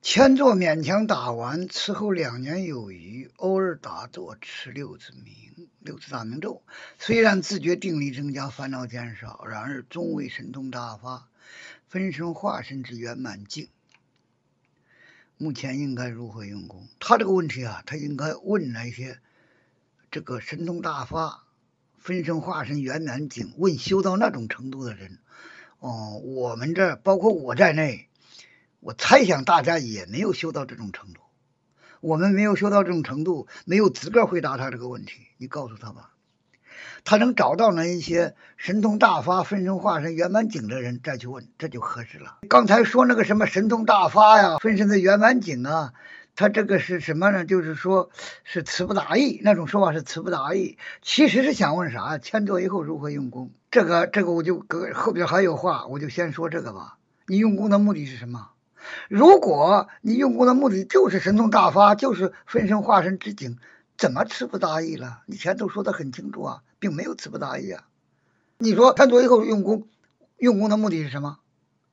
前作勉强打完，此后2年有余，偶尔打坐持六字大明咒。虽然自觉定力增加，烦恼减少，然而终未神通大发，分身化身之圆满境。目前应该如何用功？他这个问题啊，他应该问那些这个神通大发、分身化身圆满境，问修到那种程度的人。我们这包括我在内，我猜想大家也没有修到这种程度。我们没有修到这种程度，没有资格回答他这个问题。你告诉他吧，他能找到那一些神通大发、分身化身圆满境的人再去问，这就合适了。刚才说那个什么神通大发呀、分身的圆满境啊，他这个是什么呢？就是说是词不达意，那种说法是词不达意，其实是想问啥？前作以后如何用功？这个我就后边还有话，我就先说这个吧。你用功的目的是什么？如果你用功的目的就是神通大发，就是分身化身之境，怎么词不达意了？你前头说的很清楚啊，并没有词不达意啊。你说看作以后用功的目的是什么？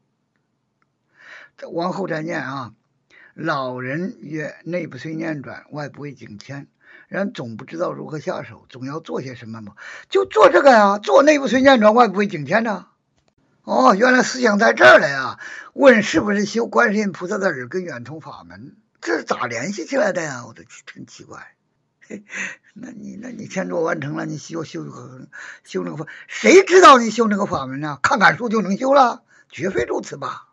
往后再念啊。老人曰：内不随念转，外不为境迁，然总不知道如何下手，总要做些什么嘛？就做这个呀，做内不随念转，外不为境迁呢。原来思想在这儿了呀！问是不是修观世音菩萨的耳根圆通法门？这是咋联系起来的呀？我都真奇怪。那你前作完成了，你修那个法，谁知道你修那个法门呢？看看书就能修了？绝非如此吧？